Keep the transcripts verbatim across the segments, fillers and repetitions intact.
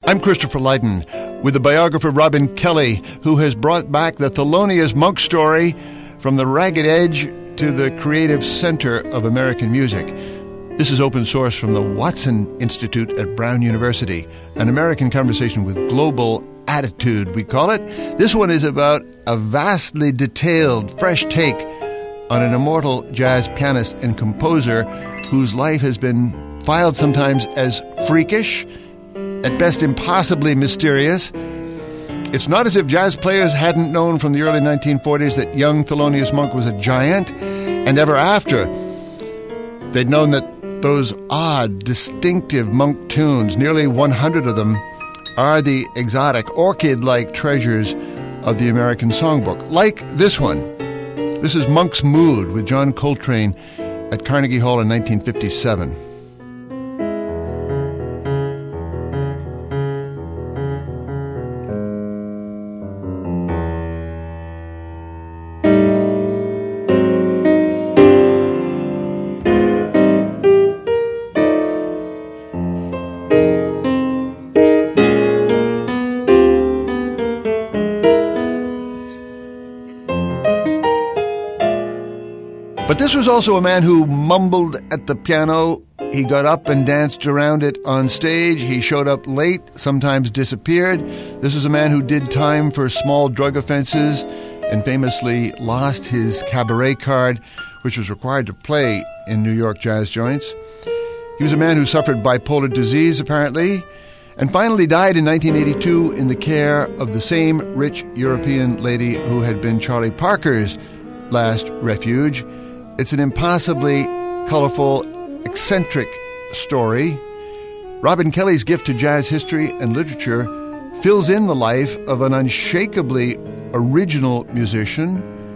I'm Christopher Lydon with the biographer Robin Kelly, who has brought back the Thelonious Monk story from the ragged edge to the creative center of American music. This is open source from the Watson Institute at Brown University, an American conversation with global attitude, we call it. This one is about a vastly detailed, fresh take on an immortal jazz pianist and composer whose life has been filed sometimes as freakish, at best impossibly mysterious. It's not as if jazz players hadn't known from the early nineteen forties that young Thelonious Monk was a giant, and ever after, they'd known that those odd, distinctive Monk tunes, nearly one hundred of them, are the exotic, orchid-like treasures of the American songbook. Like this one. This is Monk's Mood with John Coltrane at Carnegie Hall in nineteen fifty-seven. But this was also a man who mumbled at the piano. He got up and danced around it on stage. He showed up late, sometimes disappeared. This was a man who did time for small drug offenses and famously lost his cabaret card, which was required to play in New York jazz joints. He was a man who suffered bipolar disease, apparently, and finally died in nineteen eighty-two in the care of the same rich European lady who had been Charlie Parker's last refuge. It's an impossibly colorful, eccentric story. Robin Kelly's gift to jazz history and literature fills in the life of an unshakably original musician.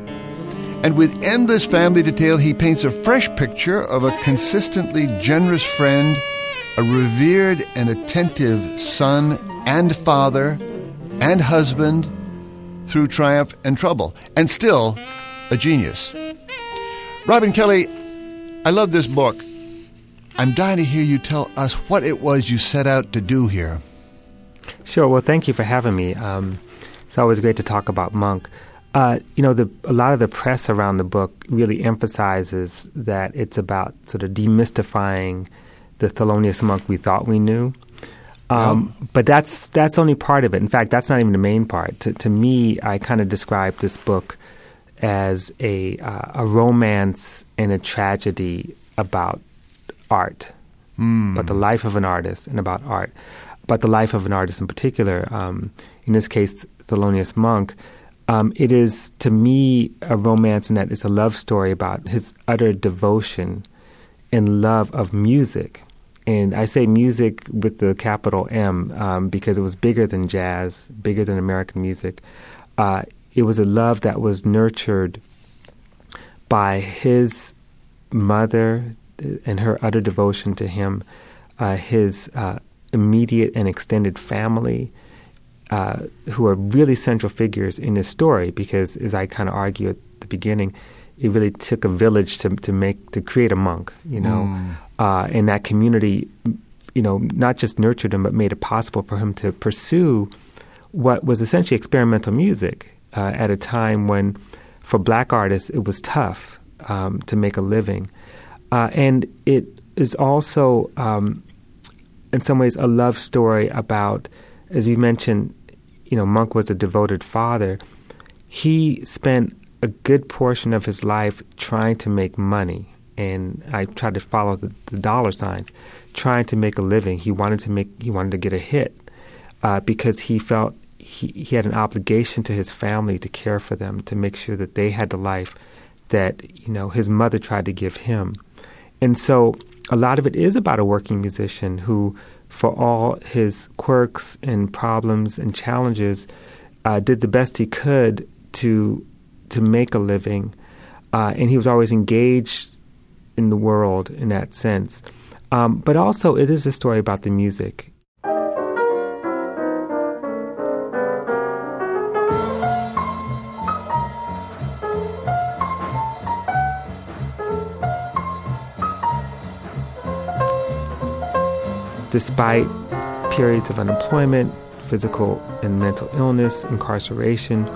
And with endless family detail, he paints a fresh picture of a consistently generous friend, a revered and attentive son and father and husband through triumph and trouble, and still a genius. Robin Kelly, I love this book. I'm dying to hear you tell us what it was you set out to do here. Sure. Well, thank you for having me. Um, it's always great to talk about Monk. Uh, you know, the, a lot of the press around the book really emphasizes that it's about sort of demystifying the Thelonious Monk we thought we knew. Um, oh. But that's that's only part of it. In fact, that's not even the main part. To, to me, I kind of describe this book as a uh, a romance and a tragedy about art, mm. about the life of an artist and about art, about the life of an artist in particular. Um, in this case, Thelonious Monk. Um, it is, to me, a romance in that it's a love story about his utter devotion and love of music. And I say music with the capital M um, because it was bigger than jazz, bigger than American music. Uh, It was a love that was nurtured by his mother and her utter devotion to him, uh, his uh, immediate and extended family, uh, who are really central figures in this story. Because, as I kind of argue at the beginning, it really took a village to to make to create a monk. You know, mm. uh, and that community, you know, not just nurtured him, but made it possible for him to pursue what was essentially experimental music. Uh, at a time when, for black artists, it was tough um, to make a living. Uh, and it is also, um, in some ways, a love story about, as you mentioned, you know, Monk was a devoted father. He spent a good portion of his life trying to make money. And I tried to follow the, the dollar signs, trying to make a living. He wanted to make, he wanted to get a hit uh, because he felt He, he had an obligation to his family to care for them, to make sure that they had the life that, you know, his mother tried to give him. And so a lot of it is about a working musician who, for all his quirks and problems and challenges, uh, did the best he could to to make a living. Uh, and he was always engaged in the world in that sense. Um, but also it is a story about the music. Despite periods of unemployment, physical and mental illness, incarceration.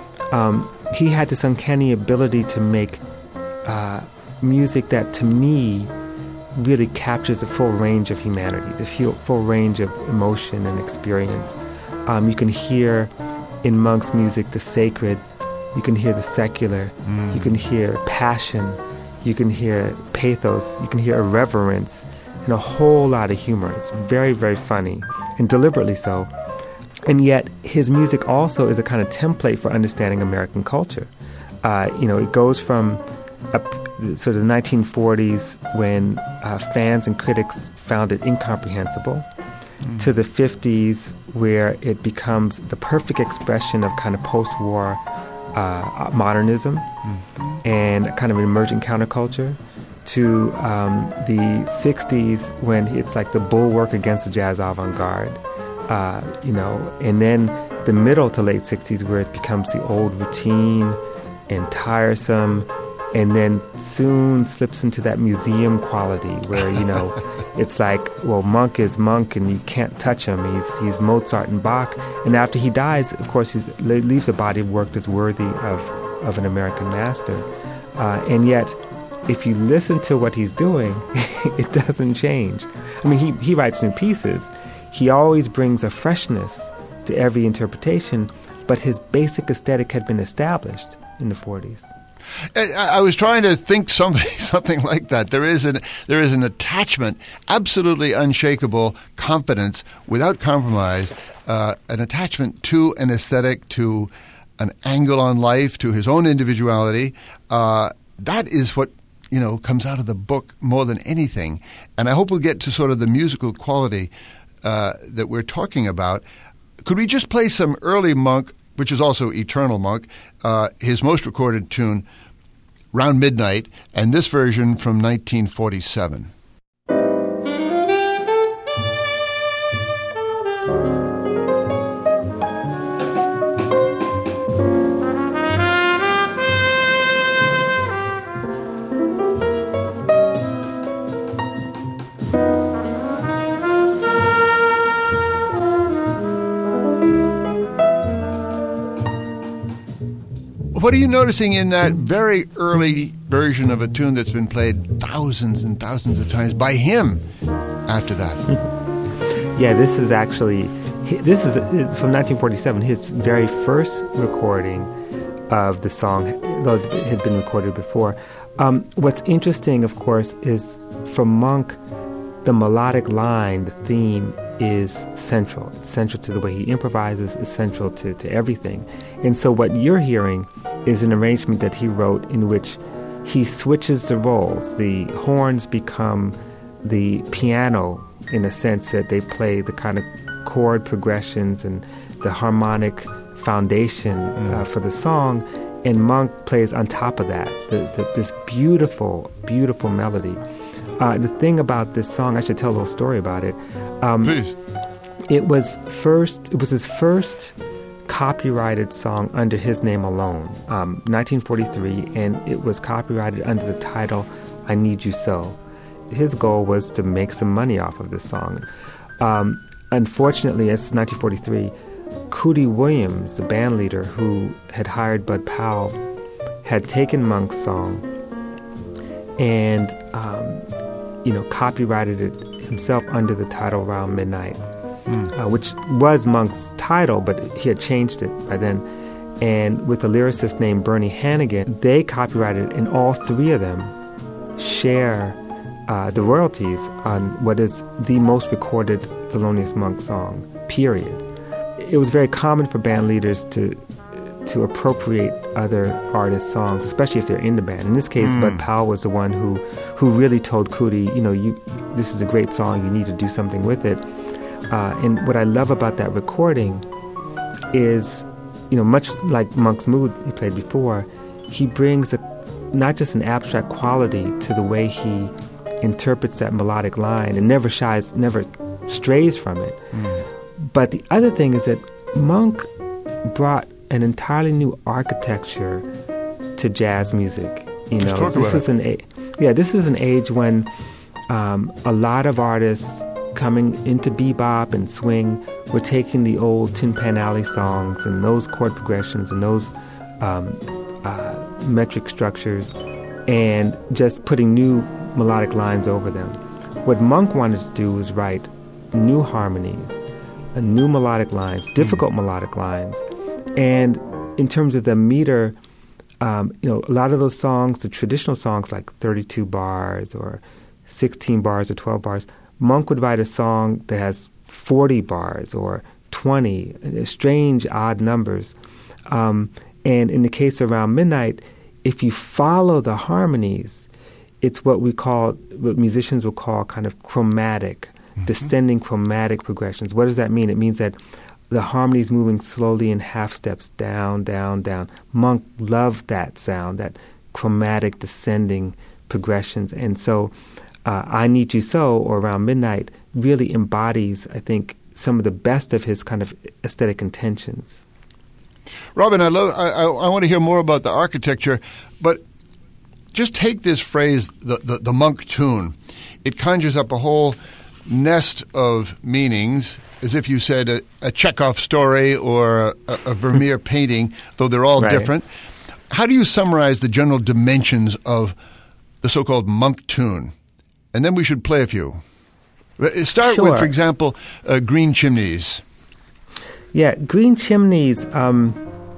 Um, he had this uncanny ability to make uh, music that, to me, really captures the full range of humanity, the full, full range of emotion and experience. Um, you can hear in Monk's music the sacred, you can hear the secular, mm. you can hear passion, you can hear pathos, you can hear irreverence, and a whole lot of humor. It's very, very funny, and deliberately so. And yet, his music also is a kind of template for understanding American culture. Uh, you know, it goes from a, sort of the nineteen forties when uh, fans and critics found it incomprehensible, mm. to the fifties where it becomes the perfect expression of kind of post-war uh, modernism mm. and a kind of an emergent counterculture, to um, the sixties when it's like the bulwark against the jazz avant-garde, uh, you know, and then the middle to late sixties where it becomes the old routine and tiresome, and then soon slips into that museum quality where, you know, it's like, well, Monk is Monk and you can't touch him. He's he's Mozart and Bach. And after he dies, of course, he leaves a body of work that's worthy of, of an American master. Uh, and yet, if you listen to what he's doing, it doesn't change. I mean, he, he writes new pieces. He always brings a freshness to every interpretation, but his basic aesthetic had been established in the forties. I, I was trying to think something something like that. There is an there is an attachment, absolutely unshakable confidence without compromise, uh, an attachment to an aesthetic, to an angle on life, to his own individuality. Uh, that is what, you know, comes out of the book more than anything. And I hope we'll get to sort of the musical quality uh, that we're talking about. Could we just play some early Monk, which is also Eternal Monk, uh, his most recorded tune, Round Midnight, and this version from nineteen forty-seven. What are you noticing in that very early version of a tune that's been played thousands and thousands of times by him after that? Yeah, this is actually, this is it's from nineteen forty-seven, his very first recording of the song, though it had been recorded before. Um, what's interesting, of course, is for Monk, the melodic line, the theme, is central. It's central to the way he improvises, it's central to, to everything. And so what you're hearing is an arrangement that he wrote in which he switches the roles. The horns become the piano in a sense that they play the kind of chord progressions and the harmonic foundation uh, for the song, and Monk plays on top of that, the, the, this beautiful, beautiful melody. Uh, the thing about this song, I should tell a little story about it. Um, Please. It was first. It was his first copyrighted song under his name alone, um, nineteen forty-three, and it was copyrighted under the title "I Need You So." His goal was to make some money off of this song. Um, unfortunately, it's nineteen forty-three. Cootie Williams, the band leader who had hired Bud Powell, had taken Monk's song and um, you know, copyrighted it himself under the title Round Midnight, mm. uh, which was Monk's title, but he had changed it by then. And with a lyricist named Bernie Hannigan, they copyrighted it, and all three of them share uh, the royalties on what is the most recorded Thelonious Monk song, period. It was very common for band leaders to to appropriate other artists' songs, especially if they're in the band. In this case, mm. Bud Powell was the one who, who really told Cootie, you know, you, this is a great song, you need to do something with it. Uh, and what I love about that recording is, you know, much like Monk's Mood he played before, he brings a, not just an abstract quality to the way he interprets that melodic line and never shies, never strays from it. Mm. But the other thing is that Monk brought an entirely new architecture to jazz music. You know, Let's talk this about is it. an a- yeah, this is an age when um, a lot of artists coming into bebop and swing. We're taking the old Tin Pan Alley songs and those chord progressions and those um, uh, metric structures and just putting new melodic lines over them. What Monk wanted to do was write new harmonies, uh, new melodic lines, difficult melodic lines. And in terms of the meter, um, you know, a lot of those songs, the traditional songs like thirty-two bars or sixteen bars or twelve bars, Monk would write a song that has forty bars or twenty, strange, odd numbers. Um, and in the case of Around Midnight, if you follow the harmonies, it's what we call, what musicians will call kind of chromatic, mm-hmm. descending chromatic progressions. What does that mean? It means that the harmony's moving slowly in half steps, down, down, down. Monk loved that sound, that chromatic descending progressions. And so uh, I Need You So, or Around Midnight, really embodies, I think, some of the best of his kind of aesthetic intentions. Robin, I love. I, I, I want to hear more about the architecture, but just take this phrase, the, the, the Monk tune. It conjures up a whole nest of meanings, as if you said a, a Chekhov story or a, a Vermeer painting, though they're all right. different. How do you summarize the general dimensions of the so-called Monk tune? And then we should play a few. Start sure. with, for example, uh, Green Chimneys. Yeah, Green Chimneys, um,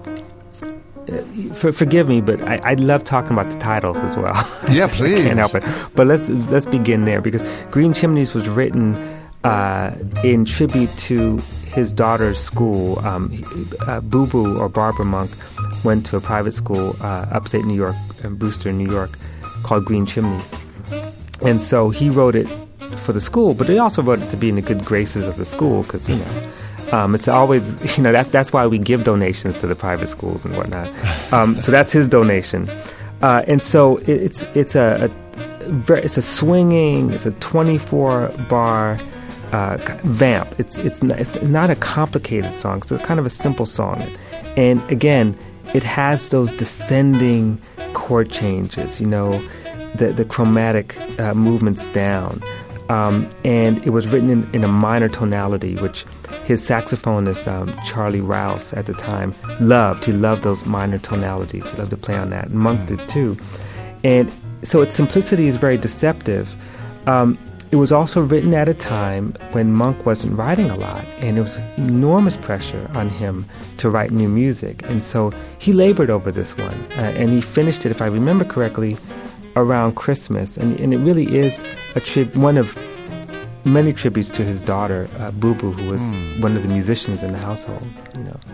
for, forgive me, but I, I love talking about the titles as well. Yeah, please. I can't help it. But let's let's begin there, because Green Chimneys was written uh, in tribute to his daughter's school. Um, uh, Boo Boo, or Barbara Monk, went to a private school uh, upstate New York, in Brewster, New York, called Green Chimneys. And so he wrote it for the school, but he also wrote it to be in the good graces of the school, because, you know, Um, it's always, you know, that, that's why we give donations to the private schools and whatnot. Um, so that's his donation. Uh, and so it, it's it's a, a very, it's a swinging, it's a twenty-four bar uh, vamp. It's it's not, it's not a complicated song. It's a kind of a simple song. And again, it has those descending chord changes, you know, the, the chromatic uh, movements down. Um, and it was written in, in a minor tonality, which his saxophonist, um, Charlie Rouse, at the time, loved. He loved those minor tonalities. He loved to play on that. And Monk did too. And so its simplicity is very deceptive. Um, it was also written at a time when Monk wasn't writing a lot, and there was enormous pressure on him to write new music. And so he labored over this one, uh, and he finished it, if I remember correctly, around Christmas. And, and it really is a tri- one of many tributes to his daughter, uh, Boo Boo, who was mm. one of the musicians in the household. You know.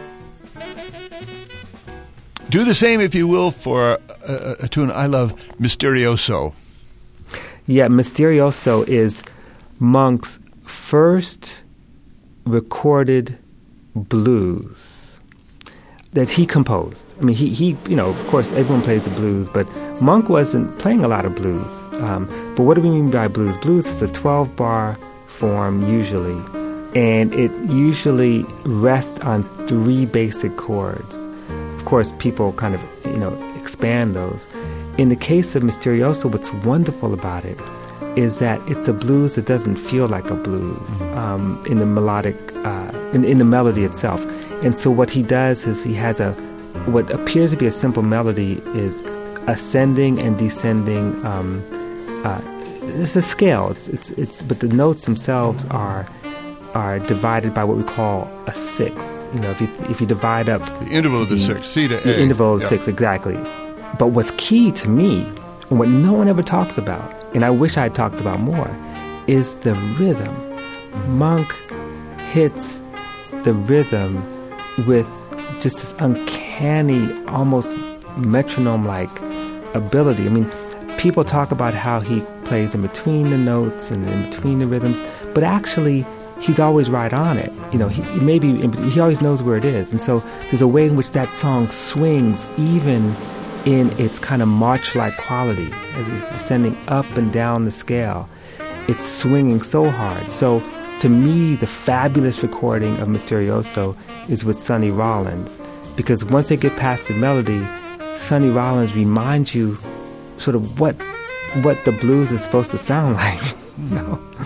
Do the same, if you will, for a, a tune I love, Misterioso. Yeah, Misterioso is Monk's first recorded blues that he composed. I mean, he, he, you know, of course, everyone plays the blues, but Monk wasn't playing a lot of blues. Um, but what do we mean by blues? Blues is a twelve-bar form, usually, and it usually rests on three basic chords. Of course, people kind of, you know, expand those. In the case of Misterioso, what's wonderful about it is that it's a blues that doesn't feel like a blues um, in the melodic, uh, in, in the melody itself. And so what he does is he has a, what appears to be a simple melody is ascending and descending. Um, uh, it's a scale. It's, it's it's but the notes themselves are are divided by what we call a sixth. You know, if you if you divide up the interval of the, the six, C to A, the interval of yeah. six, exactly. But what's key to me, and what no one ever talks about, and I wish I had talked about more, is the rhythm. Monk hits the rhythm with just this uncanny, almost metronome-like ability. I mean, people talk about how he plays in between the notes and in between the rhythms, but actually, he's always right on it. You know, he maybe he always knows where it is, and so there's a way in which that song swings, even in its kind of march-like quality, as it's descending up and down the scale. It's swinging so hard. So, to me, the fabulous recording of Misterioso is with Sonny Rollins, because once they get past the melody, Sonny Rollins reminds you sort of what what the blues is supposed to sound like, you know.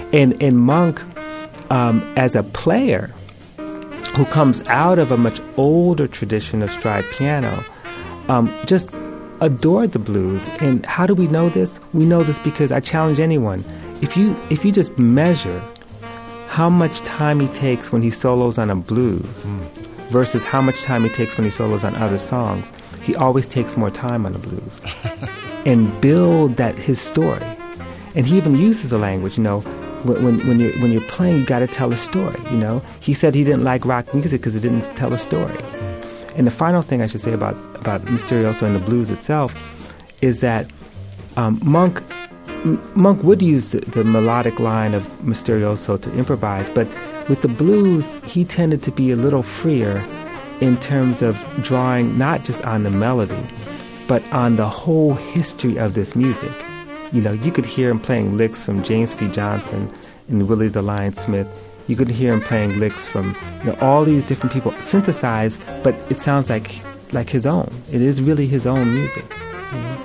And, and Monk, um, as a player who comes out of a much older tradition of stride piano, um, just adored the blues. And how do we know this? We know this because I challenge anyone. If you if you just measure how much time he takes when he solos on a blues mm. versus how much time he takes when he solos on other songs, he always takes more time on the blues and build that his story. And he even uses a language, you know, when when, when you're when you're playing, you got to tell a story. You know, he said he didn't like rock music because it didn't tell a story. And the final thing I should say about about Misterioso and the blues itself is that um, Monk. Monk would use the, the melodic line of Misterioso to improvise, but with the blues, he tended to be a little freer in terms of drawing not just on the melody, but on the whole history of this music. You know, you could hear him playing licks from James P. Johnson and Willie the Lion Smith. You could hear him playing licks from, you know, all these different people synthesized, but it sounds like like his own. It is really his own music. You know?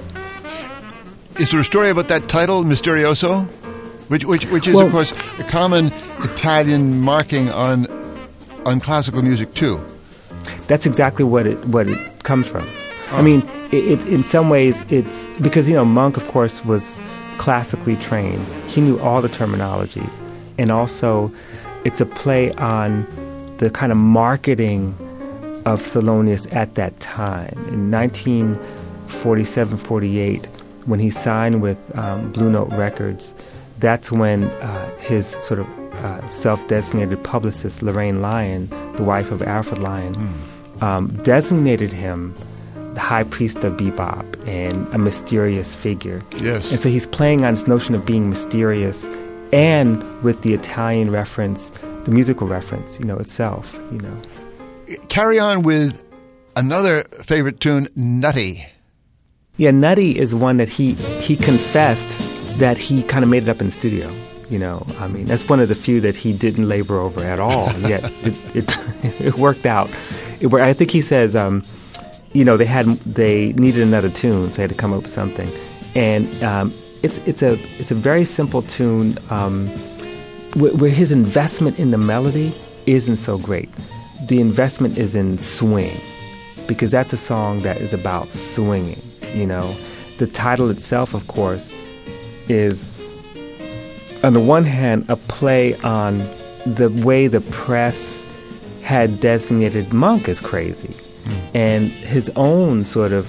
Is there a story about that title, Misterioso? Which which which is, well, of course, a common Italian marking on on classical music, too. That's exactly what it what it comes from. Oh. I mean, it, it, in some ways, it's... Because, you know, Monk, of course, was classically trained. He knew all the terminologies. And also, it's a play on the kind of marketing of Thelonious at that time. In nineteen forty-seven forty-eight, when he signed with um, Blue Note Records, that's when uh, his sort of uh, self-designated publicist, Lorraine Lyon, the wife of Alfred Lyon, mm. um, designated him the high priest of bebop and a mysterious figure. Yes. And so he's playing on this notion of being mysterious and with the Italian reference, the musical reference, you know, itself, you know. Carry on with another favorite tune, Nutty. Yeah, Nutty is one that he he confessed that he kind of made it up in the studio. You know, I mean, that's one of the few that he didn't labor over at all. Yet it it, it worked out. It, I think he says, um, you know, they had they needed another tune, so they had to come up with something. And um, it's it's a it's a very simple tune um, where, where his investment in the melody isn't so great. The investment is in swing, because that's a song that is about swinging. You know, the title itself, of course, is, on the one hand, a play on the way the press had designated Monk as crazy, mm. and his own sort of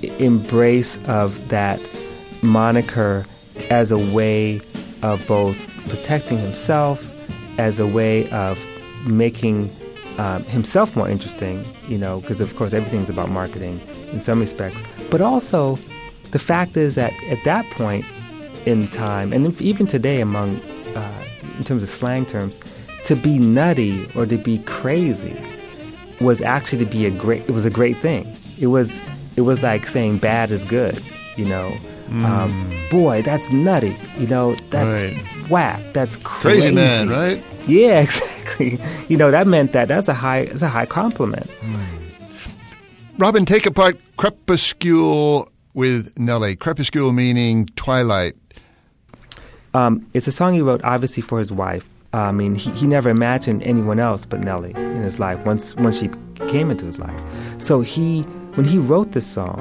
embrace of that moniker as a way of both protecting himself, as a way of making um, himself more interesting, you know, because, of course, everything's about marketing in some respects. But also, the fact is that at that point in time, and even today among, uh, in terms of slang terms, to be nutty or to be crazy was actually to be a great, it was a great thing. It was, it was like saying bad is good, you know. Mm. Um, boy, that's nutty, you know, that's right. Whack, that's crazy. Crazy man, right? Yeah, exactly. You know, that meant that that's a high, that's a high compliment. Mm. Robin, take apart Crepuscule with Nelly. Crepuscule meaning twilight. Um, it's a song he wrote, obviously, for his wife. Uh, I mean, he, he never imagined anyone else but Nelly in his life once once she came into his life. So he, when he wrote this song,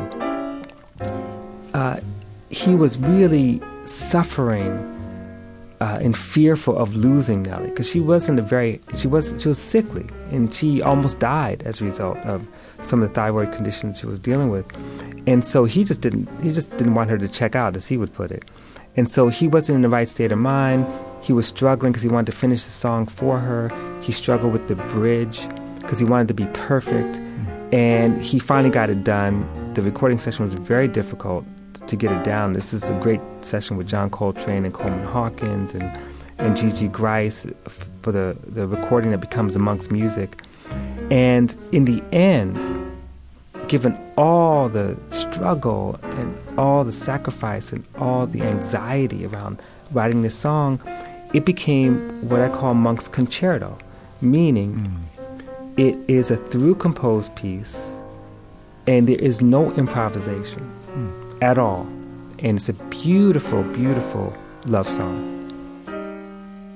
uh, he was really suffering uh, and fearful of losing Nelly, because she wasn't a very she was she was sickly, and she almost died as a result of some of the thyroid conditions she was dealing with. And so he just didn't he just didn't want her to check out, as he would put it. And so he wasn't in the right state of mind. He was struggling because he wanted to finish the song for her. He struggled with the bridge because he wanted to be perfect. Mm. And he finally got it done. The recording session was very difficult to get it down. This is a great session with John Coltrane and Coleman Hawkins and, and Gigi Grice for the, the recording that becomes Amongst Music. And in the end, given all the struggle and all the sacrifice and all the anxiety around writing this song, it became what I call Monk's Concerto, meaning mm. it is a through-composed piece, and there is no improvisation mm. at all. And it's a beautiful, beautiful love song.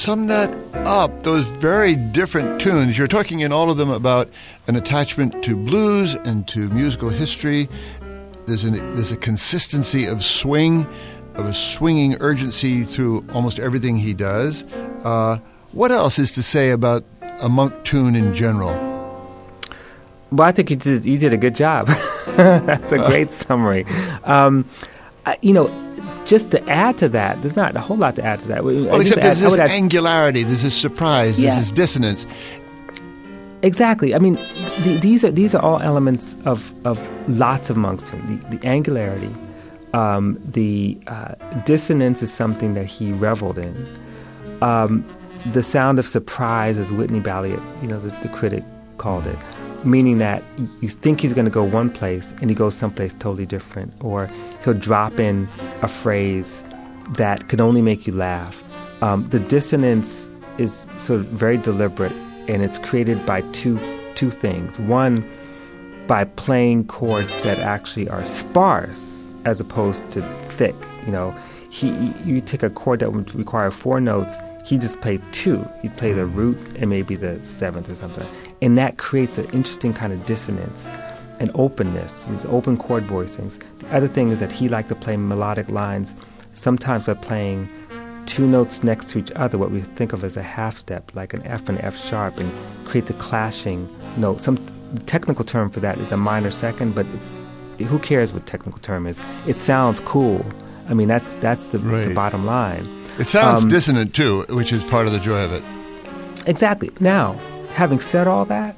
sum that up, those very different tunes. You're talking in all of them about an attachment to blues and to musical history. There's, an, there's a consistency of swing, of a swinging urgency through almost everything he does. Uh, what else is to say about a Monk tune in general? Well, I think you did, you did a good job. That's a great summary. Um, I, you know, just to add to that, there's not a whole lot to add to that. Well, except add, there's this add, angularity, there's this surprise, yeah. there's this dissonance. Exactly. I mean, the, these are these are all elements of, of lots of Monk's tunes. The, the angularity, um, the uh, dissonance is something that he reveled in. Um, the sound of surprise, as Whitney Balliet, you know, the, the critic, called it, meaning that you think he's going to go one place and he goes someplace totally different, or he'll drop in a phrase that can only make you laugh. Um, the dissonance is sort of very deliberate, and it's created by two two things. One, by playing chords that actually are sparse as opposed to thick. You know, he you take a chord that would require four notes, he just played two. He'd play the root and maybe the seventh or something. And that creates an interesting kind of dissonance and openness, these open chord voicings. The other thing is that he liked to play melodic lines, sometimes by playing two notes next to each other, what we think of as a half step, like an F and F sharp, and create a clashing note. Some the technical term for that is a minor second, but it's who cares what technical term is? It sounds cool. I mean, that's that's the, right. the bottom line. It sounds um, dissonant too, which is part of the joy of it. Exactly. Now, having said all that,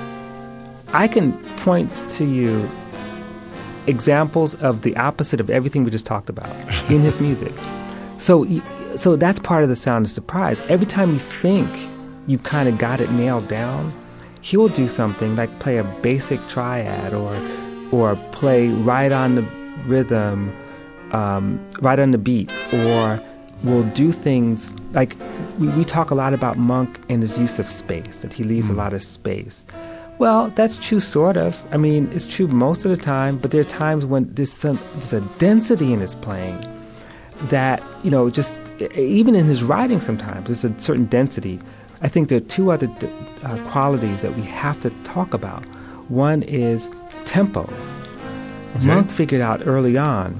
I can point to you examples of the opposite of everything we just talked about in his music. So, so that's part of the sound of surprise. Every time you think you've kind of got it nailed down, he will do something like play a basic triad, or, or play right on the rhythm, um, right on the beat, or will do things like we, we talk a lot about Monk and his use of space, that he leaves mm. a lot of space. Well, that's true, sort of. I mean, it's true most of the time, but there are times when there's, some, there's a density in his playing that, you know, just even in his writing sometimes, there's a certain density. I think there are two other uh, qualities that we have to talk about. One is tempos. Okay. Monk figured out early on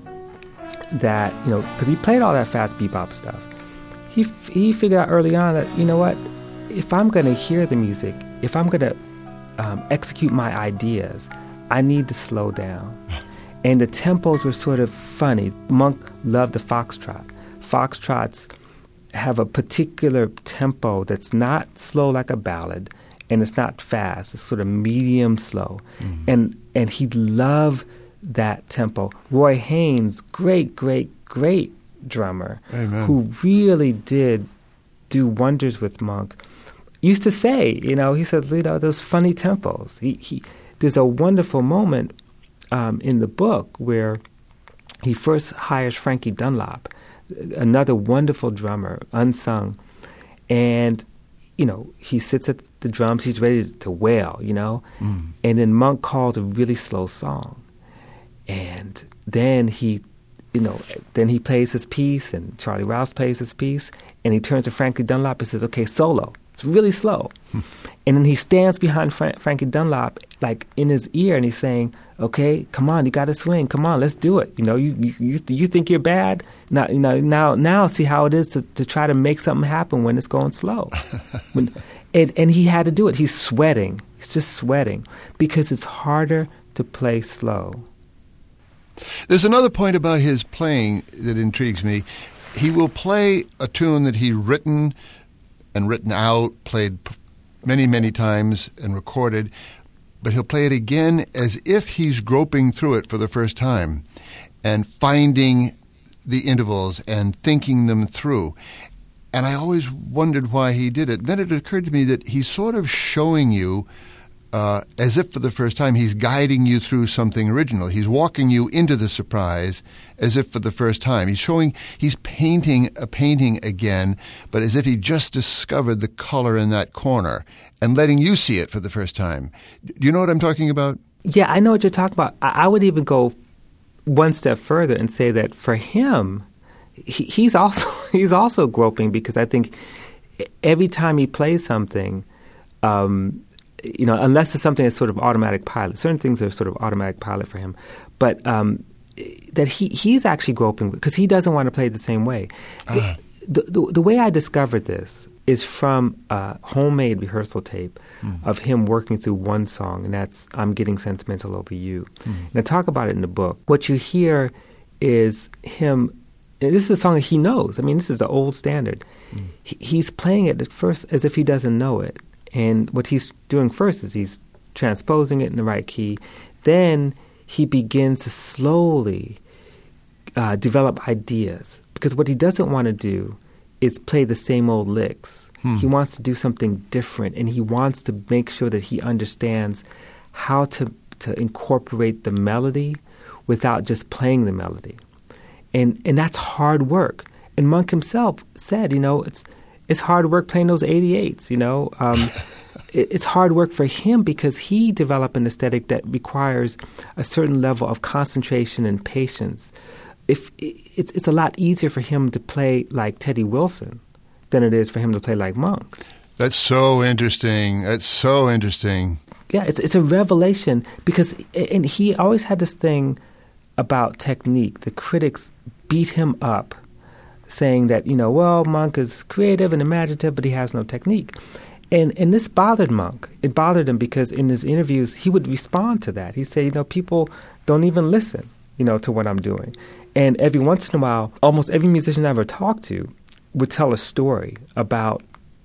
that, you know, because he played all that fast bebop stuff, he he figured out early on that, you know what, if I'm going to hear the music, if I'm going to um, execute my ideas, I need to slow down. And the tempos were sort of funny. Monk loved the foxtrot. Foxtrots have a particular tempo that's not slow like a ballad, and it's not fast. It's sort of medium slow. Mm-hmm. And and he loved that tempo. Roy Haynes, great, great, great drummer, Amen. Who really did do wonders with Monk, used to say, you know, he said, you know, those funny tempos. He, he, there's a wonderful moment um, in the book where he first hires Frankie Dunlop, another wonderful drummer, unsung, and, you know, he sits at the drums, he's ready to wail, you know, mm. and then Monk calls a really slow song. And then he, you know, then he plays his piece, and Charlie Rouse plays his piece, and he turns to Frankie Dunlop and says, okay, solo. It's really slow. And then he stands behind Fra- Frankie Dunlop, like in his ear, and he's saying, okay, come on, you got to swing. Come on, let's do it. You know, you you you think you're bad? Now, you know, now, now see how it is to, to try to make something happen when it's going slow. when, and, and he had to do it. He's sweating. He's just sweating because it's harder to play slow. There's another point about his playing that intrigues me. He will play a tune that he's written and written out, played many, many times and recorded, but he'll play it again as if he's groping through it for the first time and finding the intervals and thinking them through. And I always wondered why he did it. Then it occurred to me that he's sort of showing you, uh, as if for the first time, he's guiding you through something original. He's walking you into the surprise as if for the first time. He's showing, he's painting a painting again, but as if he just discovered the color in that corner and letting you see it for the first time. Do you know what I'm talking about? Yeah, I know what you're talking about. I, I would even go one step further and say that for him, he, he's also he's also groping, because I think every time he plays something, um, you know, unless it's something that's sort of automatic pilot, certain things are sort of automatic pilot for him, but um, that he he's actually groping because he doesn't want to play it the same way. Uh. The, the, the way I discovered this is from a homemade rehearsal tape mm. of him working through one song, and that's I'm Getting Sentimental Over You. Mm. And I talk about it in the book. What you hear is him, and this is a song that he knows. I mean, this is an old standard. Mm. He, he's playing it at first as if he doesn't know it. And what he's doing first is he's transposing it in the right key. Then he begins to slowly uh, develop ideas. Because what he doesn't want to do is play the same old licks. Hmm. He wants to do something different, and he wants to make sure that he understands how to, to incorporate the melody without just playing the melody. And and that's hard work. And Monk himself said, you know, it's it's hard work playing those eighty-eights, you know. Um, it, it's hard work for him because he developed an aesthetic that requires a certain level of concentration and patience. If it's it's a lot easier for him to play like Teddy Wilson than it is for him to play like Monk. That's so interesting. That's so interesting. Yeah, it's it's a revelation because and he always had this thing about technique. The critics beat him up, saying that, you know, well, Monk is creative and imaginative, but he has no technique. And and this bothered Monk. It bothered him because in his interviews he would respond to that. He'd say, you know, people don't even listen, you know, to what I'm doing. And every once in a while, almost every musician I ever talked to would tell a story about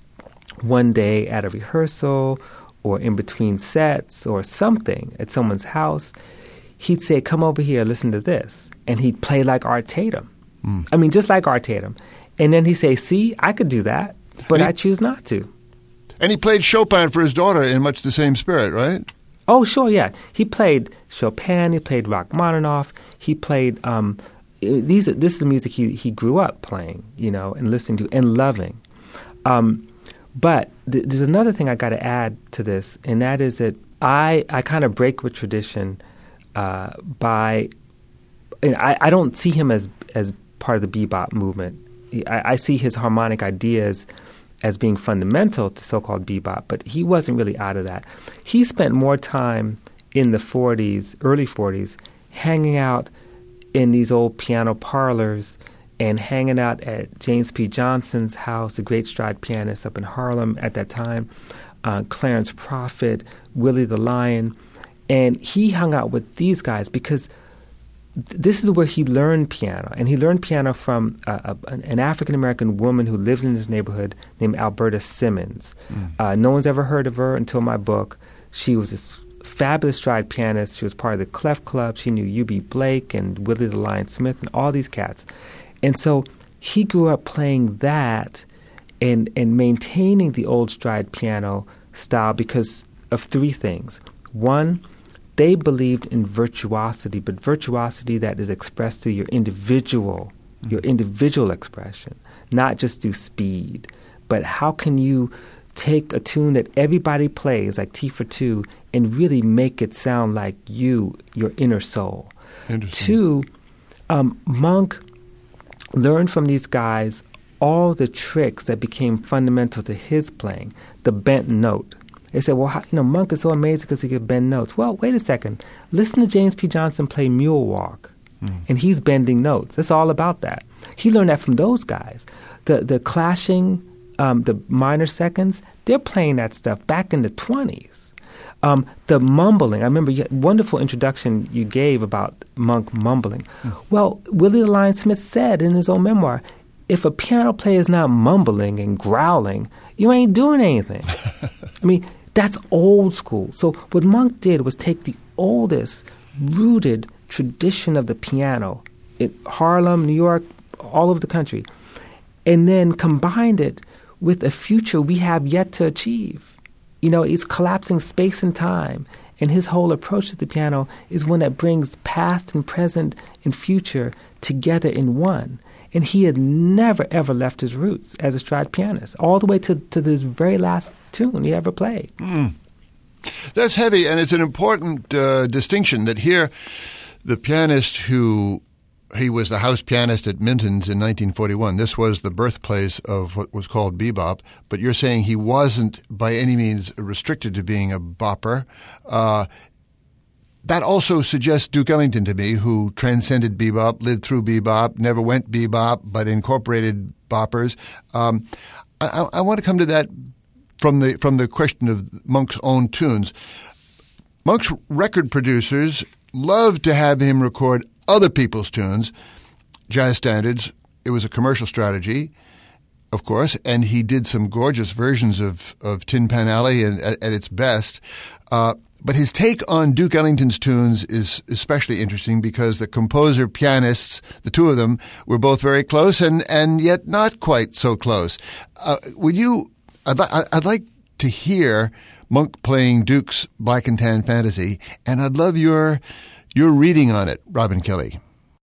one day at a rehearsal or in between sets or something at someone's house. He'd say, come over here, listen to this. And he'd play like Art Tatum. Mm. I mean, just like Art Tatum. And then he'd say, see, I could do that, but he, I choose not to. And he played Chopin for his daughter in much the same spirit, right? Oh, sure, yeah. He played Chopin, he played Rachmaninoff, he played... Um, These this is the music he, he grew up playing, you know, and listening to and loving. Um, but th- there's another thing I got to add to this, and that is that I I kind of break with tradition uh, by and I, I don't see him as as part of the bebop movement. I, I see his harmonic ideas as being fundamental to so-called bebop, but he wasn't really out of that. He spent more time in the forties, early forties, hanging out in these old piano parlors and hanging out at James P. Johnson's house, the great stride pianist up in Harlem at that time, uh, Clarence Prophet, Willie the Lion. And he hung out with these guys because th- this is where he learned piano. And he learned piano from uh, a, an African-American woman who lived in his neighborhood named Alberta Simmons. Mm. Uh, no one's ever heard of her until my book. She was this fabulous stride pianist. She was part of the Clef Club. She knew U B. Blake and Willie the Lion Smith and all these cats. And so he grew up playing that and, and maintaining the old stride piano style because of three things. One, they believed in virtuosity, but virtuosity that is expressed through your individual, mm-hmm. your individual expression, not just through speed. But how can you take a tune that everybody plays, like T for Two, and really make it sound like you, your inner soul? Two, um, Monk learned from these guys all the tricks that became fundamental to his playing, the bent note. They said, well, how, you know, Monk is so amazing because he could bend notes. Well, wait a second. Listen to James P. Johnson play Mule Walk, mm. and he's bending notes. It's all about that. He learned that from those guys. The the clashing, um, the minor seconds, they're playing that stuff back in the twenties. Um, the mumbling, I remember you had a wonderful introduction you gave about Monk mumbling. Mm. Well, Willie the Lion Smith said in his own memoir, if a piano player is not mumbling and growling, you ain't doing anything. I mean, that's old school. So what Monk did was take the oldest, rooted tradition of the piano in Harlem, New York, all over the country, and then combined it with a future we have yet to achieve. You know, it's collapsing space and time. And his whole approach to the piano is one that brings past and present and future together in one. And he had never, ever left his roots as a stride pianist, all the way to, to this very last tune he ever played. Mm. That's heavy, and it's an important uh, distinction that here the pianist who he was the house pianist at Minton's in nineteen forty-one. This was the birthplace of what was called bebop. But you're saying he wasn't by any means restricted to being a bopper. Uh, that also suggests Duke Ellington to me, who transcended bebop, lived through bebop, never went bebop, but incorporated boppers. Um, I, I want to come to that from the from the question of Monk's own tunes. Monk's record producers loved to have him record other people's tunes, jazz standards. It was a commercial strategy, of course, and he did some gorgeous versions of, of Tin Pan Alley and, at, at its best. Uh, but his take on Duke Ellington's tunes is especially interesting because the composer-pianists, the two of them, were both very close and, and yet not quite so close. Uh, would you? I'd, li- I'd like to hear Monk playing Duke's Black and Tan Fantasy, and I'd love your your reading on it, Robin Kelly.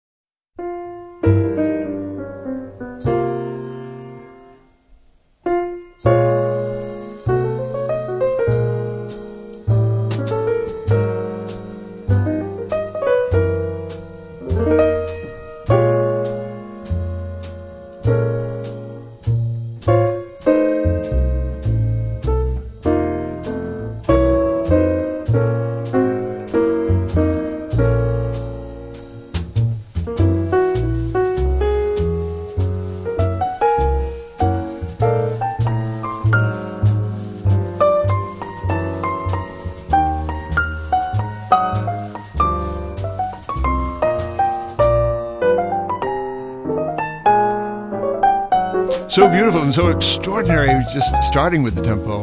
So beautiful and so extraordinary, just starting with the tempo.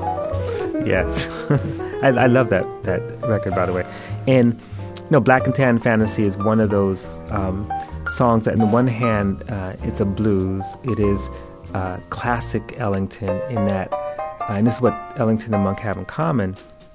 Yes. I, I love that, that record, by the way. And, you know, Black and Tan Fantasy is one of those um, songs that, on the one hand, uh, it's a blues. It is uh, classic Ellington in that, uh, and this is what Ellington and Monk have in common,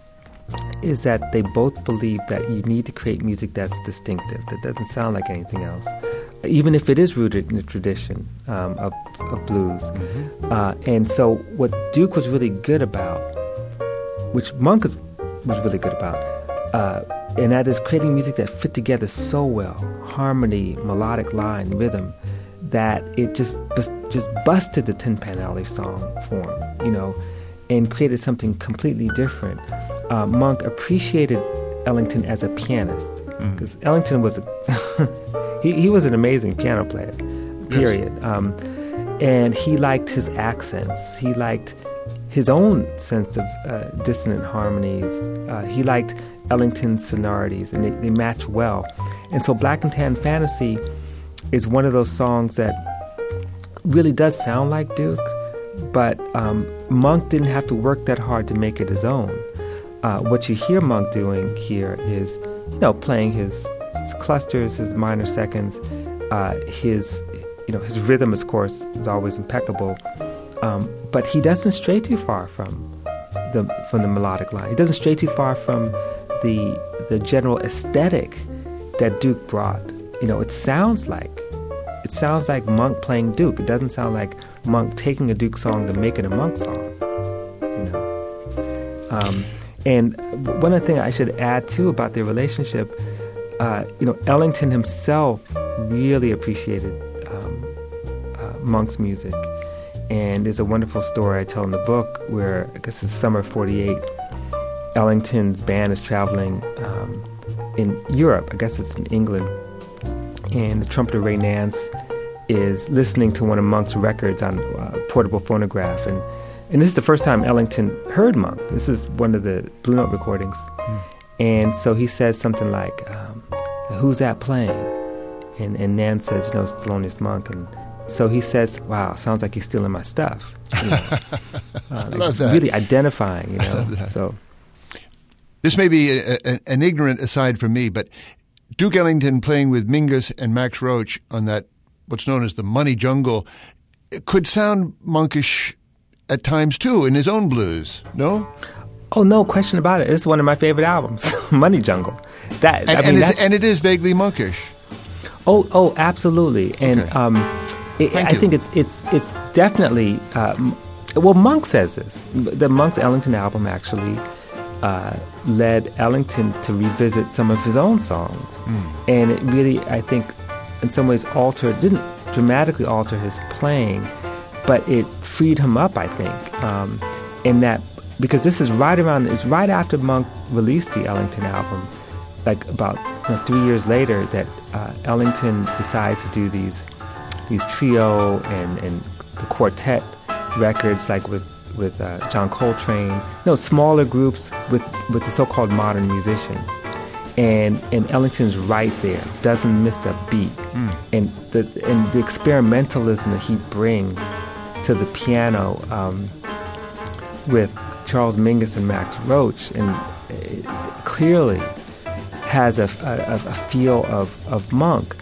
is that they both believe that you need to create music that's distinctive, that doesn't sound like anything else, even if it is rooted in the tradition um, of, of blues. Mm-hmm. Uh, and so what Duke was really good about, which Monk was, was really good about, uh, and that is creating music that fit together so well, harmony, melodic line, rhythm, that it just just busted the Tin Pan Alley song form, you know, and created something completely different. Uh, Monk appreciated Ellington as a pianist, because mm. Ellington was a he, he was an amazing piano player, period. Yes. Um, and he liked his accents. He liked his own sense of uh, dissonant harmonies. Uh, he liked Ellington's sonorities, and they, they match well. And so Black and Tan Fantasy is one of those songs that really does sound like Duke, but um, Monk didn't have to work that hard to make it his own. Uh, what you hear Monk doing here is, you know, playing his, his clusters, his minor seconds, uh, his, you know, his rhythm, of course, is always impeccable. Um, but he doesn't stray too far from the from the melodic line. He doesn't stray too far from the the general aesthetic that Duke brought. You know, it sounds like it sounds like Monk playing Duke. It doesn't sound like Monk taking a Duke song to make it a Monk song. You know. Um, And one other thing I should add, too, about their relationship, uh, you know, Ellington himself really appreciated um, uh, Monk's music. And there's a wonderful story I tell in the book where, I guess it's summer forty-eight, Ellington's band is traveling um, in Europe. I guess it's in England. And the trumpeter Ray Nance is listening to one of Monk's records on uh, portable phonograph. And And this is the first time Ellington heard Monk. This is one of the Blue Note recordings. Mm. And so he says something like, um, who's that playing? And, and Nan says, you know, it's Thelonious Monk. And so he says, wow, sounds like he's stealing my stuff. You know? uh, I love that. Really identifying, you know. So this may be a, a, an ignorant aside from me, but Duke Ellington playing with Mingus and Max Roach on that, what's known as the Money Jungle, it could sound monkish at times, too, in his own blues, no? Oh, no question about it. It's one of my favorite albums, Money Jungle. That And, I mean, and, and it is vaguely monkish. Oh, oh, absolutely. And okay. um, it, I you. think it's it's it's definitely, uh, well, Monk says this. The Monk's Ellington album actually uh, led Ellington to revisit some of his own songs. Mm. And it really, I think, in some ways altered, didn't dramatically alter his playing, but it freed him up, I think, um, in that, because this is right around, it's right after Monk released the Ellington album, like about you know, three years later, that uh, Ellington decides to do these these trio and, and the quartet records, like with with uh, John Coltrane, you know, smaller groups with with the so-called modern musicians, and and Ellington's right there, doesn't miss a beat, mm. and the and the experimentalism that he brings to the piano um, with Charles Mingus and Max Roach, and it clearly has a, a, a feel of, of Monk.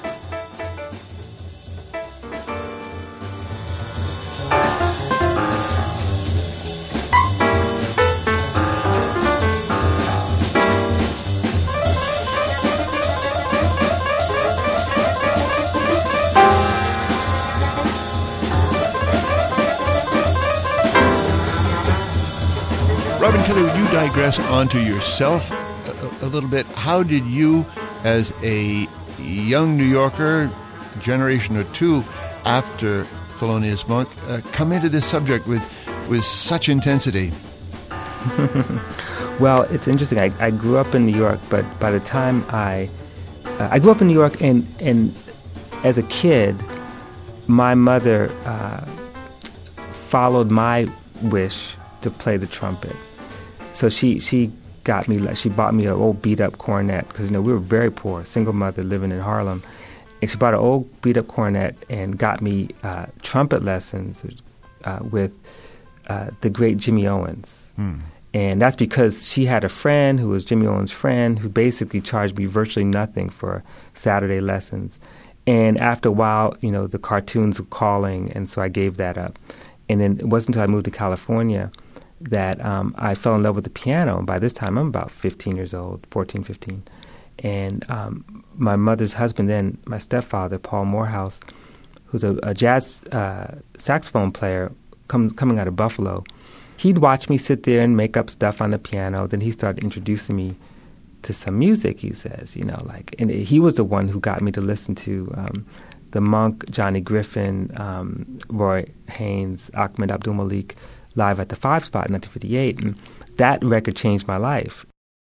Robin Kelley, would you digress onto yourself a, a little bit? How did you, as a young New Yorker, generation or two after Thelonious Monk, uh, come into this subject with, with such intensity? Well, it's interesting. I, I grew up in New York, but by the time I... Uh, I grew up in New York, and, and as a kid, my mother uh, followed my wish to play the trumpet. So she she got me, she bought me an old beat-up cornet, because, you know, we were very poor, single mother living in Harlem. And she bought an old beat-up cornet and got me uh, trumpet lessons uh, with uh, the great Jimmy Owens. Mm. And that's because she had a friend who was Jimmy Owens' friend, who basically charged me virtually nothing for Saturday lessons. And after a while, you know, the cartoons were calling, and so I gave that up. And then it wasn't until I moved to California that um, I fell in love with the piano. And by this time, I'm about fifteen years old, fourteen, fifteen. And um, my mother's husband then, my stepfather, Paul Morehouse, who's a, a jazz uh, saxophone player com- coming out of Buffalo, he'd watch me sit there and make up stuff on the piano. Then he started introducing me to some music, he says, you know, like, and he was the one who got me to listen to um, the Monk, Johnny Griffin, um, Roy Haynes, Ahmed Abdul Malik, live at the Five Spot in nineteen fifty-eight, and that record changed my life.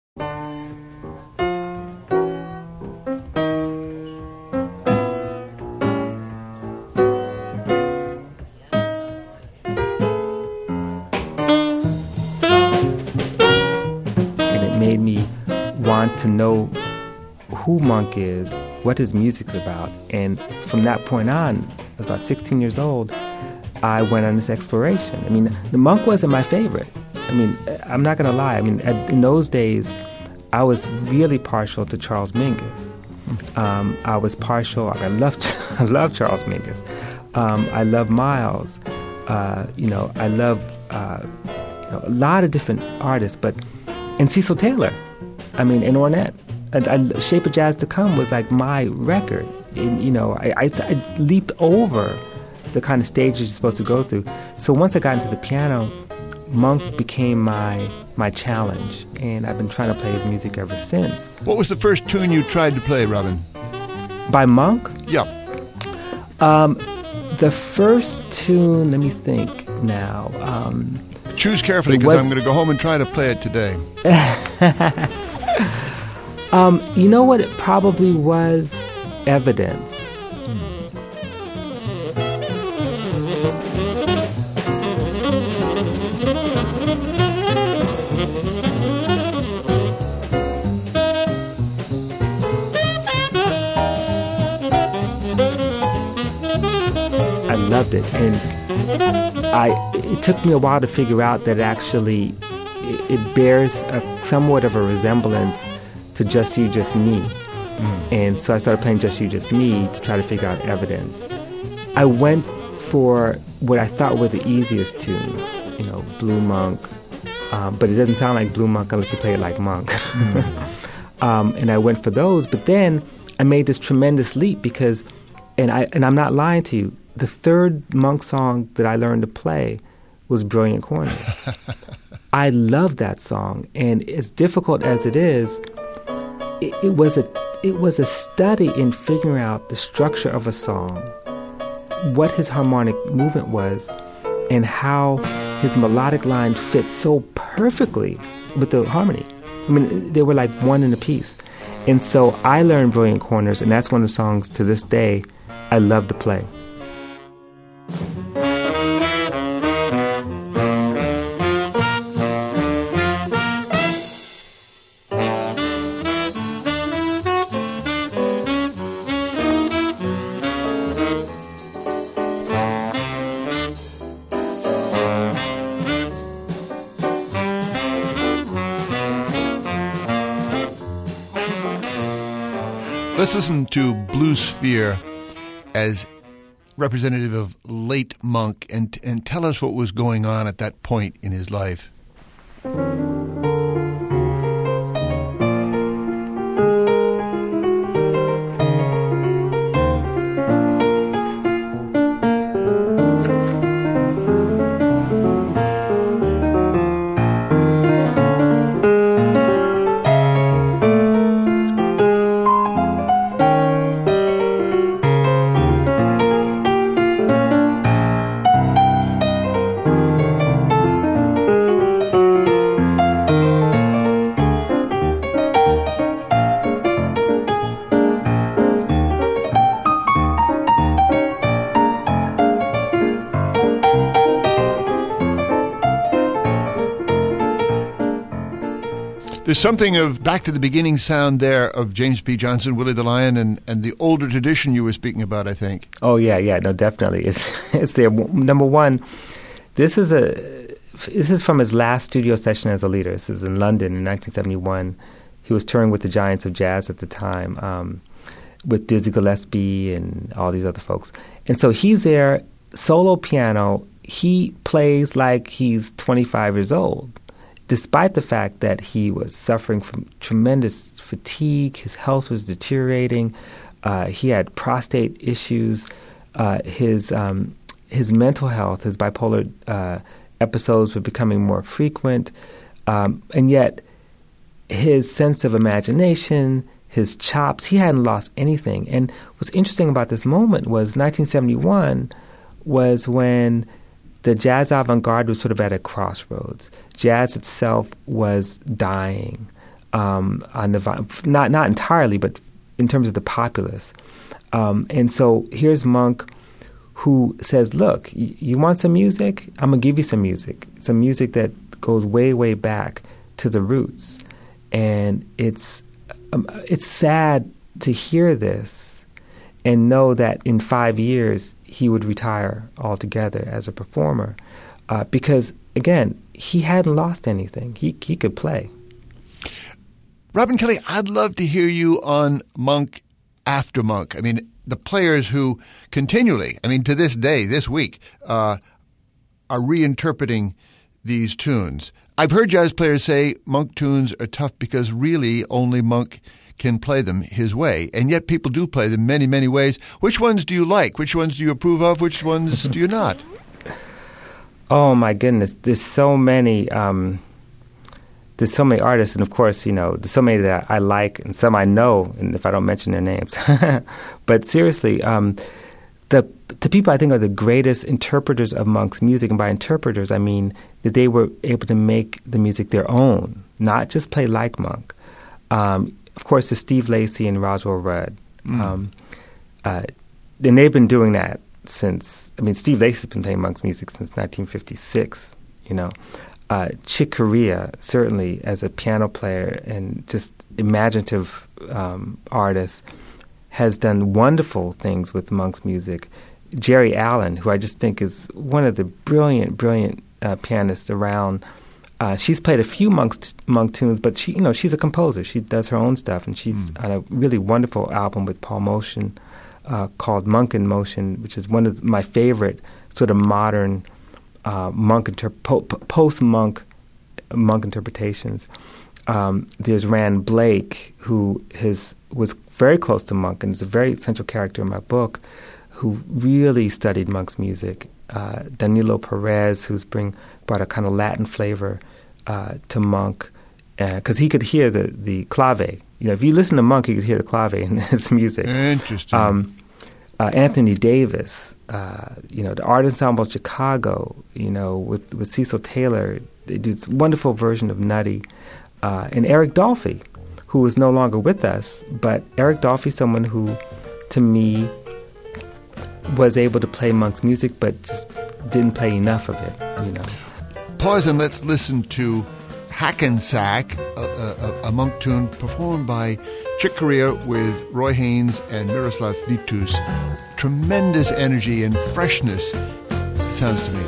And it made me want to know who Monk is, what his music's about, and from that point on, I was about sixteen years old, I went on this exploration. I mean, the Monk wasn't my favorite. I mean, I'm not going to lie. I mean, at, in those days, I was really partial to Charles Mingus. Um, I was partial. I loved, I loved Charles Mingus. Um, I love Miles. Uh, you know, I love uh, you know, a lot of different artists, but and Cecil Taylor. I mean, and Ornette. And I, Shape of Jazz to Come was like my record. And, you know, I, I, I leaped over the kind of stages you're supposed to go through. So once I got into the piano, Monk became my my challenge, and I've been trying to play his music ever since. What was the first tune you tried to play, Robin? By Monk? Yeah. Um, the first tune, let me think now. Um, Choose carefully, because I'm going to go home and try to play it today. um, you know what? It probably was Evidence. Loved it, and I. It took me a while to figure out that actually it, it bears a, somewhat of a resemblance to Just You, Just Me, mm. and so I started playing Just You, Just Me to try to figure out Evidence. I went for what I thought were the easiest tunes, you know, Blue Monk, um, but it doesn't sound like Blue Monk unless you play it like Monk, mm. um, and I went for those. But then I made this tremendous leap because, and I and I'm not lying to you. The third Monk song that I learned to play was Brilliant Corner. I love that song, and as difficult as it is, it, it was a it was a study in figuring out the structure of a song, what his harmonic movement was, and how his melodic line fit so perfectly with the harmony. I mean, they were like one in a piece. And so I learned Brilliant Corners, and that's one of the songs to this day I love to play. Let's listen to Blue Sphere as representative of late Monk and and tell us what was going on at that point in his life. There's something of back to the beginning sound there of James P. Johnson, Willie the Lion, and, and the older tradition you were speaking about, I think. Oh, yeah, yeah, no, definitely. It's it's there. Number one, this is a this is from his last studio session as a leader. This is in London in nineteen seventy-one. He was touring with the Giants of Jazz at the time, um, with Dizzy Gillespie and all these other folks. And so he's there, solo piano. He plays like he's twenty-five years old, despite the fact that he was suffering from tremendous fatigue. His health was deteriorating. Uh, he had prostate issues. Uh, his um, his mental health, his bipolar uh, episodes were becoming more frequent. Um, and yet his sense of imagination, his chops, he hadn't lost anything. And what's interesting about this moment was nineteen seventy-one was when the jazz avant-garde was sort of at a crossroads. Jazz itself was dying, um, on the not not entirely, but in terms of the populace. Um, and so here's Monk, who says, "Look, y- you want some music? I'm gonna give you some music. Some music that goes way, way back to the roots." And it's um, it's sad to hear this and know that in five years he would retire altogether as a performer, uh, because again, he hadn't lost anything. He he could play. Robin Kelley, I'd love to hear you on Monk after Monk. I mean, the players who continually, I mean, to this day, this week, uh, are reinterpreting these tunes. I've heard jazz players say Monk tunes are tough because really only Monk can play them his way, and yet people do play them many, many ways. Which ones do you like? Which ones do you approve of? Which ones do you not? Oh my goodness, there's so many. Um, there's so many artists, and of course, you know, there's so many that I like, and some I know, and if I don't mention their names. But seriously, um, the the people I think are the greatest interpreters of Monk's music, and by interpreters I mean that they were able to make the music their own, not just play like Monk. Um, Of course, there's Steve Lacy and Roswell Rudd. Mm. Um, uh, and they've been doing that since, I mean, Steve Lacy's been playing Monk's music since nineteen fifty-six, you know. Uh, Chick Corea, certainly as a piano player and just imaginative um, artist, has done wonderful things with Monk's music. Jerry Allen, who I just think is one of the brilliant, brilliant uh, pianists around. Uh, she's played a few Monk's t- Monk tunes, but she, you know, she's a composer. She does her own stuff, and she's mm. on a really wonderful album with Paul Motion uh, called Monk in Motion, which is one of my favorite sort of modern uh, Monk inter- po- post-Monk Monk interpretations. Um, there's Rand Blake, who has was very close to Monk and is a very central character in my book, who really studied Monk's music. Uh, Danilo Perez, who's bring brought a kind of Latin flavor uh, to Monk, because uh, he could hear the, the clave You know, if you listen to Monk, you could hear the clave in his music. Interesting. Um, uh, Anthony Davis, uh, you know, the Art Ensemble Chicago, you know, with, with Cecil Taylor, they do this wonderful version of Nutty. Uh, and Eric Dolphy, who is no longer with us, but Eric Dolphy, someone who, to me, was able to play Monk's music, but just didn't play enough of it, you know. Pause and let's listen to Hackensack, a, a, a Monk tune performed by Chick Corea with Roy Haynes and Miroslav Vitus. Tremendous energy and freshness, it sounds to me.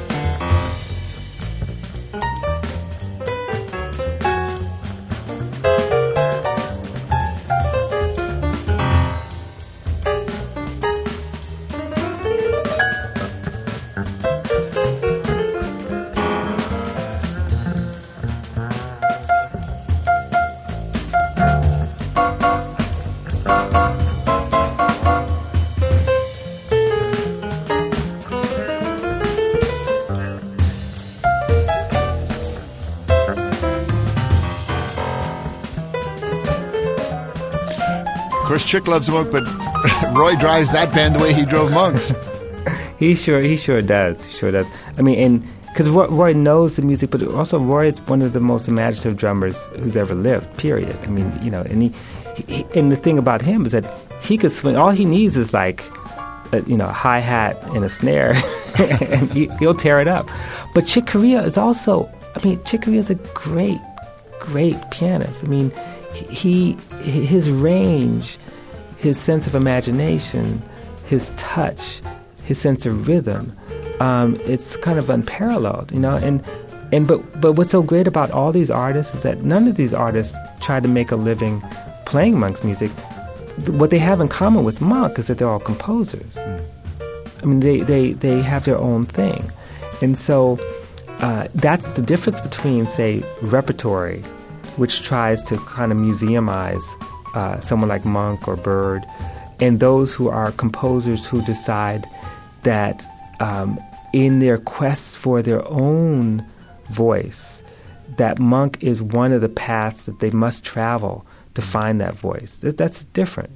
Of course, Chick loves Monk, but Roy drives that band the way he drove Monks. he sure, he sure does. He sure does. I mean, and because Roy, Roy knows the music, but also Roy is one of the most imaginative drummers who's ever lived. Period. I mean, you know, and he, he and the thing about him is that he could swing. All he needs is like, a, you know, a hi hat and a snare, and he, he'll tear it up. But Chick Corea is also. I mean, Chick Corea is a great, great pianist. I mean. He, his range, his sense of imagination, his touch, his sense of rhythm, um, it's kind of unparalleled, you know. And and but but what's so great about all these artists is that none of these artists try to make a living playing Monk's music. What they have in common with Monk is that they're all composers. Mm. I mean, they, they, they have their own thing, and so uh, that's the difference between, say, repertory, which tries to kind of museumize uh, someone like Monk or Bird, and those who are composers who decide that um, in their quests for their own voice, that Monk is one of the paths that they must travel to find that voice. That's different.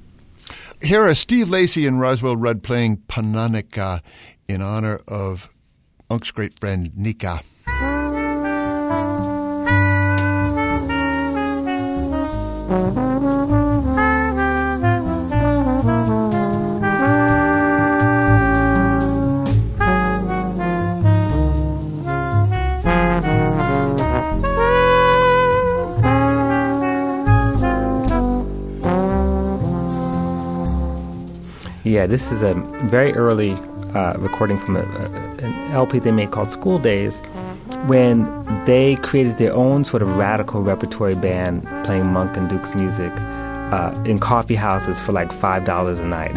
Here are Steve Lacy and Roswell Rudd playing Pananica in honor of Monk's great friend Nika. Yeah, this is a very early uh, recording from a, a, an L P they made called School Days, when they created their own sort of radical repertory band playing Monk and Duke's music uh, in coffee houses for like five dollars a night.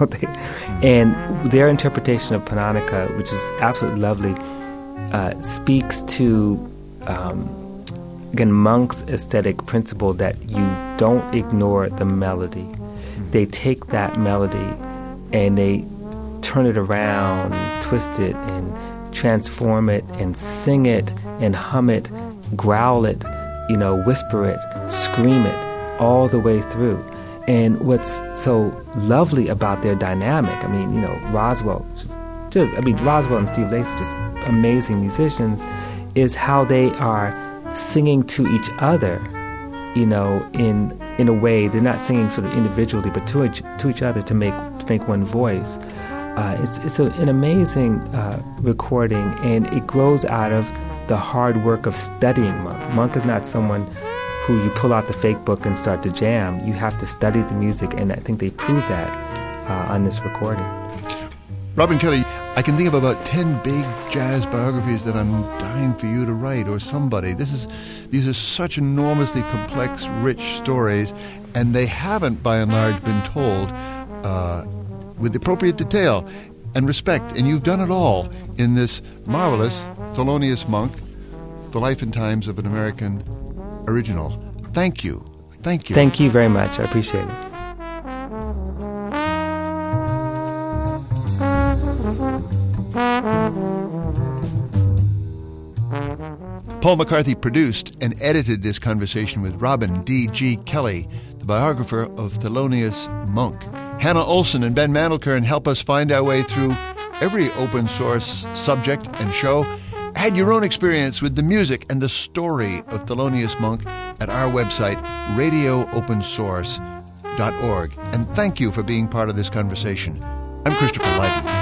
And their interpretation of Pananica, which is absolutely lovely, uh, speaks to, um, again, Monk's aesthetic principle that you don't ignore the melody. They take that melody and they turn it around, twist it, and transform it, and sing it, and hum it, growl it, you know, whisper it, scream it, all the way through. And what's so lovely about their dynamic, I mean, you know, Roswell, just, just I mean, Roswell and Steve Lacy, just amazing musicians, is how they are singing to each other, you know, in in a way. They're not singing sort of individually, but to each, to each other to make to make one voice. Uh, it's it's a, an amazing uh, recording, and it grows out of the hard work of studying Monk. Monk is not someone who you pull out the fake book and start to jam. You have to study the music, and I think they prove that uh, on this recording. Robin Kelly, I can think of about ten big jazz biographies that I'm dying for you to write, or somebody. This is, these are such enormously complex, rich stories, and they haven't, by and large, been told uh, with appropriate detail and respect. And you've done it all in this marvelous Thelonious Monk, The Life and Times of an American Original. Thank you. Thank you. Thank you very much. I appreciate it. Paul Paul McCarthy produced and edited this conversation with Robin D G. Kelly, the biographer of Thelonious Monk. Hannah Olson and Ben Mandelkern help us find our way through every open source subject and show. Add your own experience with the music and the story of Thelonious Monk at our website, radio open source dot org. And thank you for being part of this conversation. I'm Christopher Lydon.